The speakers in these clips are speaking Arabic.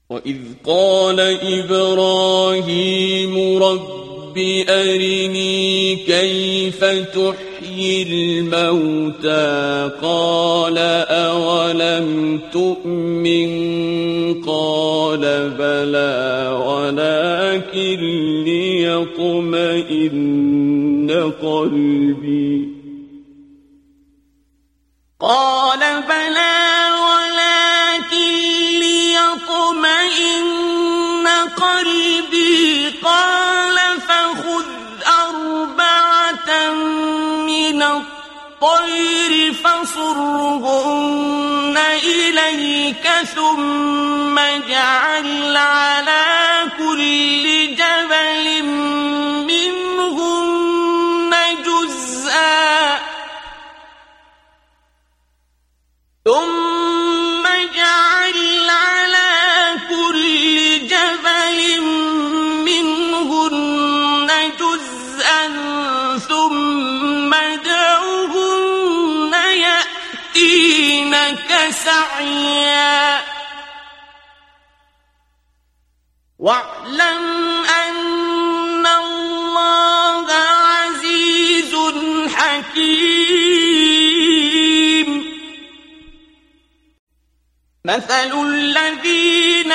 وإذ قال إبراهيم رب أرني كيف تحيي الموتى قال أولم تؤمن قال بلى ولكن ليطمئن قلبي قال بلى ولكن ليطمئن قلبي قال فخذ أربعة من الطير فصرهن إليك ثم اجعل على كل جبل منهن جزءا ثم اجعل على كل جبل منهن جزءا ثم ادعهن يأتينك سعيا واعلم أن الله عزيز حكيم مثل الذين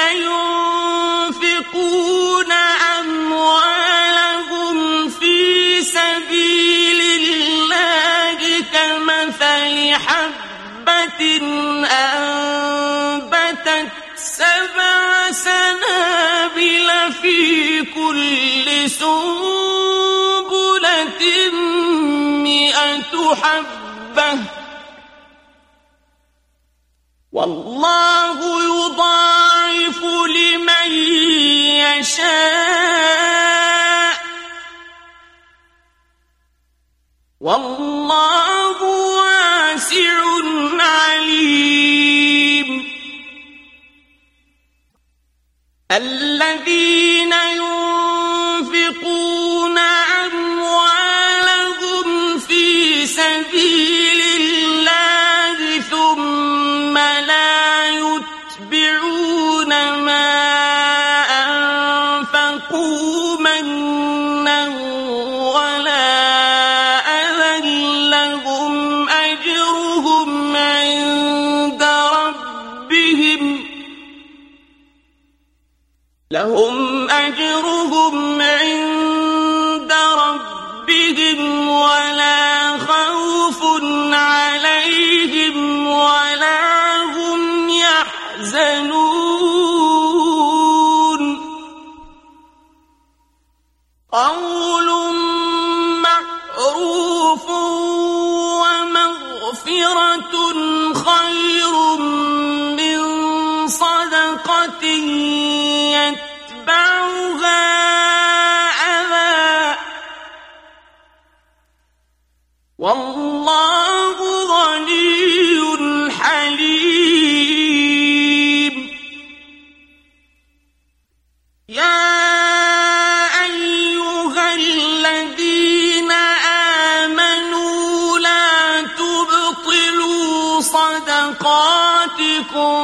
ينفقون أموالهم في سبيل الله كمثل حبة أنبتت 7 سنابل في كل سنبلة 100 حبة والله يضاعف لمن يشاء والله واسع عليم الذين ينفقون أموالهم في سبيل الله ثم لا يتبعون ما أنفقوا منا ولا أذى لهم أجرهم عند ربهم ولا خوف عليهم ولا هم يحزنون قول معروف ومغفرة خير من صدقة يتبعها أذى والله غني حليم يا أيها الذين آمنوا لا تبطلوا صدقاتكم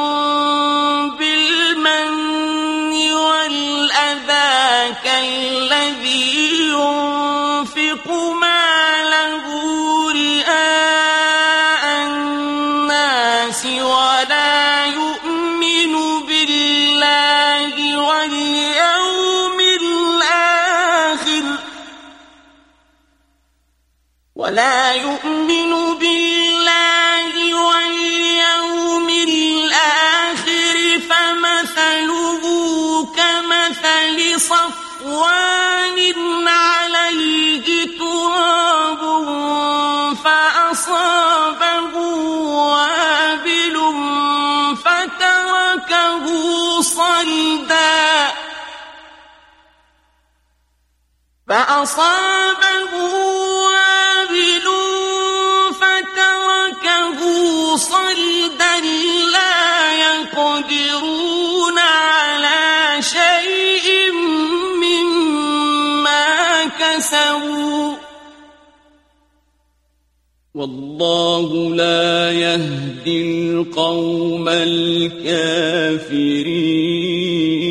بالمن والأذى كالذي ينفق ماله رئاء الناس ولا يؤمن بالله واليوم الآخر فمثله كمثل صفوان عليه تراب فأصابه وابل فتركه صلدا لا يقدرون على شيء مما كسبوا والله لا يهدي القوم الكافرين.